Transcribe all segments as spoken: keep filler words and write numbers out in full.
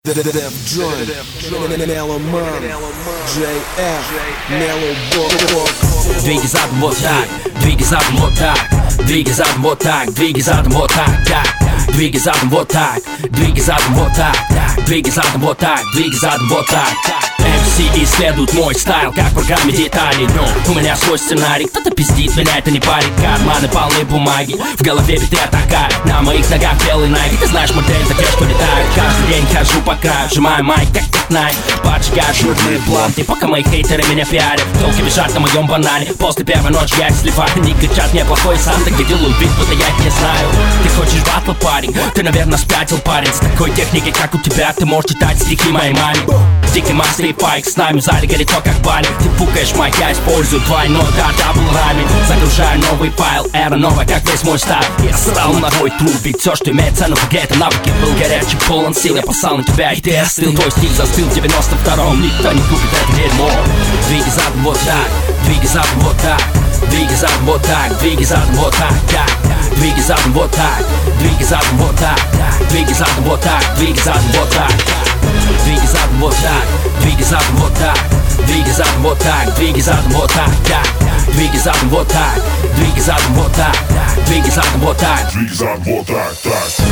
Def Joint, Меломан, Джей Эф, Мелобок. Двигай задом вот так, двигай задом вот так, двигай задом вот так, двигай задом вот так, так. Двигай задом вот так, двигай задом вот так, двигай задом вот так, двигай задом вот так. эм си исследует мой стайл, как в программе деталей. Но у меня свой сценарий, кто-то пиздит, меня это не парит. Карманы полны бумаги, в голове биты атака. На моих ногах белый найки, ты знаешь модель, за те, что летают. Каждый день хожу по краю, сжимаю майк, как пятнай. Поджигаю жирные планты, пока мои хейтеры меня пиарят. Толки бежат на моем банане, после первой ночи я их сливаю. Они кричат, мне плохой сам, так я делаю вид, будто я их не знаю. Ты хочешь батл, парень? Ты, наверное, спятил, парень. С такой техникой, как у тебя, ты можешь читать стихи моей маме. Дикий мастер и пайк, с нами в зале горячо, как баня. Ты пукаешь майк, я использую двойной, да, дабл рами. Загружаю новый файл, эра новая, как весь мой стайл. Я срал на твой труп, ведь все, что имеет цену, это навыки. Был горячий, полон сил, я послал на тебя, и ты остыл. Твой стиль застыл в девяносто втором, никто не купит это дерьмо. Двигай задом вот так, двигай задом вот так, двигай задом вот так, двигай задом вот так, так. Двигай задом вот так, двигай задом вот так, двигай задом вот так, двигай задом вот так. Двигай задом вот так, двигай задом вот так, двигай задом вот так, двигай задом вот так, так. Двигай задом вот так, двигай задом вот так, двигай задом вот так, двигай задом вот так, так.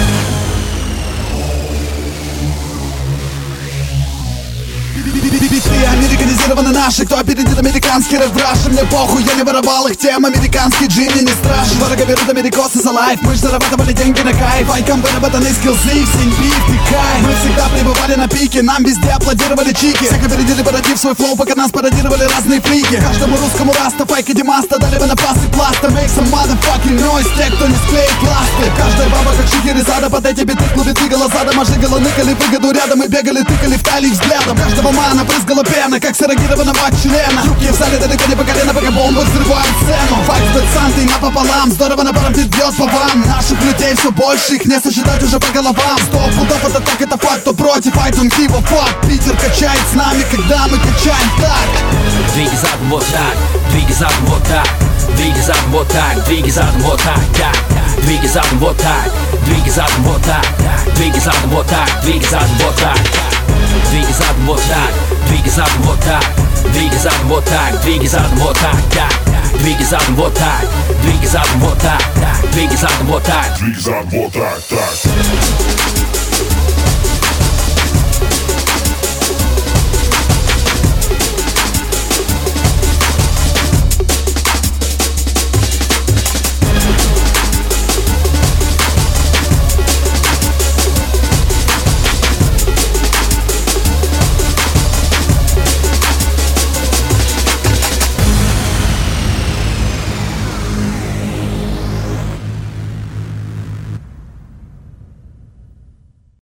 Биты американизированы наши, кто опередит американский рэп в Раше. Мне похуй, я не воровал их тем, американский джин мне не страшен. Дорого берут америкосы за лайф, мы ж зарабатывали деньги на кайф. Айкам выработаны скиллзы, всем биф, ты кайф. Мы всегда пребывали на пике, нам везде аплодировали чики. Всех опередили, породив свой флоу, пока нас пародировали разные фрики. Каждому русскому раста, файк и демаста дали бы на пасы пласта. Make some motherfucking noise, те, кто не склеит пласты. Каждая баба как Шахерезада, под эти биты в клубе двигала задом. Ожигала, ныкали, выгоду рядом и бегали, тыкали в талии взглядом. Каждого мана брызгала пена, как с эрогированного члена. Руки в зале далеко не по колено, пока бомбы взрывают сцену. Файт с бэтсантой напополам, здорово напором бит бьет по вам. Наших людей все больше, их не сосчитать уже по головам. Сто пудов это так, это факт, кто против, I don't give a fuck. Питер качает с нами, когда мы качаем так. Двигай задом вот так, двигай задом вот так, двигай задом вот так, двигай задом вот так, так. Двигай задом вот так, двигай задом вот так, двигай задом вот так, двигай задом вот так. Двигай задом вот так, двигай задом вот так, двигай задом вот так, двигай задом вот так, так. Двигай задом вот так, двигай задом вот так, двигай задом вот так, двигай задом вот так, так.